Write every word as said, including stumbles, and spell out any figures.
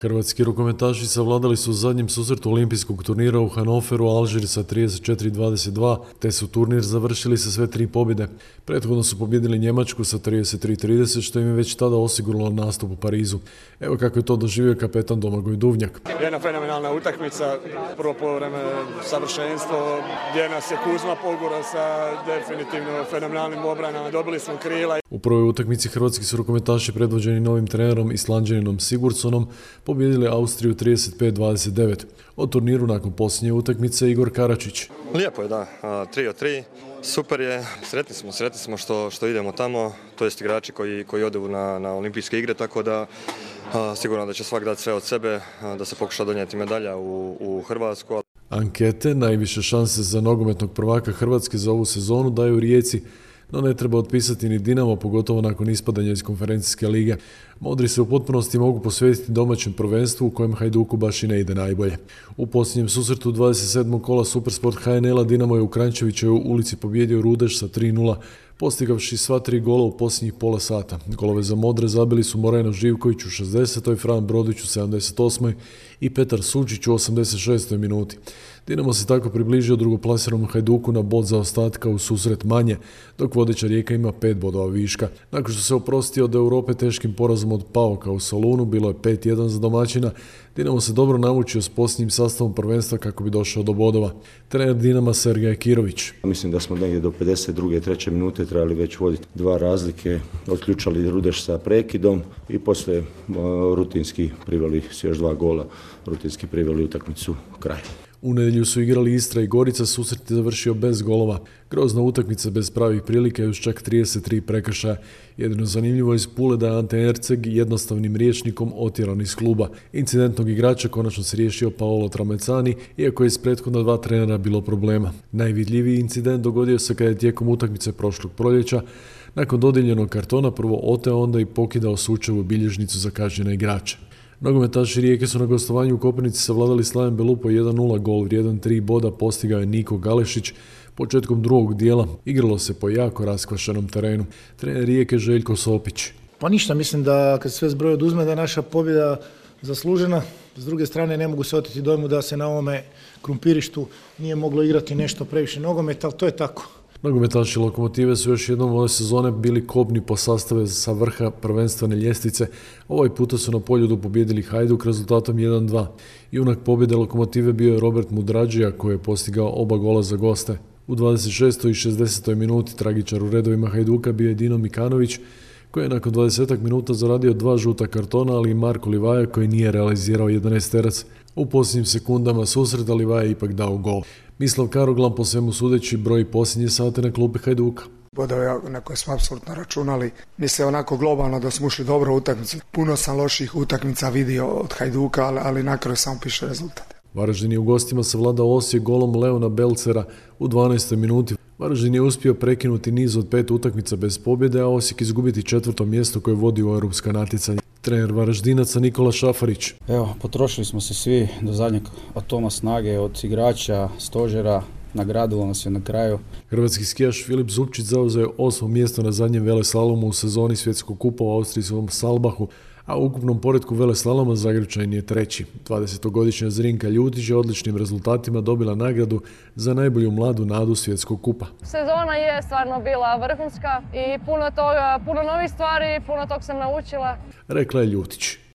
Hrvatski rukometaši savladali su u zadnjem susretu olimpijskog turnira u Hanoveru Alžir sa trideset četiri dvadeset dva, te su turnir završili sa sve tri pobjede. Prethodno su pobjedili Njemačku sa trideset tri trideset, što im je već tada osiguralo nastup u Parizu. Evo kako je to doživio kapetan Domagoj Duvnjak. Jedna fenomenalna utakmica, prvo poluvreme savršenstvo, gdje nas je Kuzma pogurao sa definitivno fenomenalnim obranama, dobili smo krila. U prvoj utakmici hrvatski su rukometaši predvođeni novim trenerom Islanđaninom Sigurdssonom pobijedili Austriju trideset pet dvadeset devet. O turniru nakon posljednje utakmice Igor Karačić. Lijepo je, da. tri od tri. Super je. Sretni smo, sretni smo što, što idemo tamo. To jest igrači koji, koji odu na, na olimpijske igre, tako da a, sigurno da će svak dati sve od sebe, a, da se pokuša donijeti medalja u, u Hrvatsku. Ankete najviše šanse za nogometnog prvaka Hrvatske za ovu sezonu daju Rijeci, no ne treba otpisati ni Dinamo, pogotovo nakon ispadanja iz konferencijske lige. Modri se u potpunosti mogu posvetiti domaćem prvenstvu u kojem Hajduku baš i ne ide najbolje. U posljednjem susretu dvadeset sedmog kola Supersport H N L-a Dinamo je u Kranjčevićevoj ulici pobijedio Rudeš sa tri nula, postigavši sva tri gola u posljednjih pola sata. Golove za Modre zabili su Moreno Živković u šezdesetoj, Fran Brodić u sedamdeset osmoj i Petar Sučić u osamdeset šestoj minuti. Dinamo se tako približio drugoplasiranom Hajduku na bod zaostatka u susret manje, dok vodeća Rijeka ima pet bodova viška. Nakon što se oprostio od Europe teškim porazom od Pauka u Solunu, bilo je pet jedan za domaćina, Dinamo se dobro namučio s posljednjim sastavom prvenstva kako bi došao do bodova. Trener Dinama Sergej Kirović. Mislim da smo negdje do pedeset druge i treće minute trebali već voditi dva razlike, otključali Rudeš sa prekidom i poslije rutinski priveli s još dva gola, rutinski priveli utakmicu kraju. U nedjelju su igrali Istra i Gorica, susret je završio bez golova. Grozna utakmica bez pravih prilika i uz čak trideset tri prekršaja. Jedino zanimljivo iz Pule da je Ante Erceg jednostavnim rječnikom otjeran iz kluba. Incidentnog igrača konačno se riješio Paolo Tramezzani, iako je iz prethodna dva trenera bilo problema. Najvidljiviji incident dogodio se kada je tijekom utakmice prošlog proljeća nakon dodijeljenog kartona prvo oteo, onda i pokidao Sučevu bilježnicu za kažnjene igrače. Nogometaši Rijeke su na gostovanju u Koprivnici savladali Slaven Belupo jedan nula, gol vrijedan tri boda postigao je Niko Galešić. Početkom drugog dijela igralo se po jako raskvašenom terenu. Trener Rijeke Željko Sopić. Pa ništa, mislim da kad sve zbroj oduzme da je naša pobjeda zaslužena. S druge strane ne mogu se oteti dojmu da se na ovome krumpirištu nije moglo igrati nešto previše nogometa, ali to je tako. Nogometaši Lokomotive su još jednom ove sezone bili kobni po sastave sa vrha prvenstvene ljestvice. Ovaj puta su na Poljudu pobijedili Hajduk rezultatom jedan dva. Junak pobjede Lokomotive bio je Robert Mudrađija koji je postigao oba gola za goste. U dvadeset šestoj i šezdesetoj minuti tragičar u redovima Hajduka bio je Dino Mikanović koji je nakon dvadesetak minuta zaradio dva žuta kartona, ali i Marko Livaja koji nije realizirao jedanaesterac. U posljednjim sekundama susreta Livaja je ipak dao gol. Mislav Karoglan po svemu sudeći broji posljednje sate na klupi Hajduka. Bodove na koje smo apsolutno računali. Mislim onako globalno da smo ušli dobro u utakmicu. Puno sam loših utakmica vidio od Hajduka, ali, ali na kraju samo piše rezultat. Varaždin je u gostima savladao Osijek golom Leona Belcera u dvanaestoj minuti. Varaždin je uspio prekinuti niz od pet utakmica bez pobjede, a Osijek izgubiti četvrto mjesto koje vodi u europska natjecanja. Trener Varaždinaca Nikola Šafarić. Evo, potrošili smo se svi do zadnjeg atoma snage od igrača, stožera, nagradilo nas je na kraju. Hrvatski skijaš Filip Zupčić zauzeo je osmo mjesto na zadnjem veleslalomu u sezoni svjetskog kupa u austrijskom Salbahu, a u ukupnom poretku veleslaloma Zagrepčanin je treći. dvadesetogodišnja Zrinka Ljutić je odličnim rezultatima dobila nagradu za najbolju mladu nadu svjetskog kupa. Sezona je stvarno bila vrhunska i puno toga, puno novih stvari, puno tog sam naučila. Rekla je Ljutić.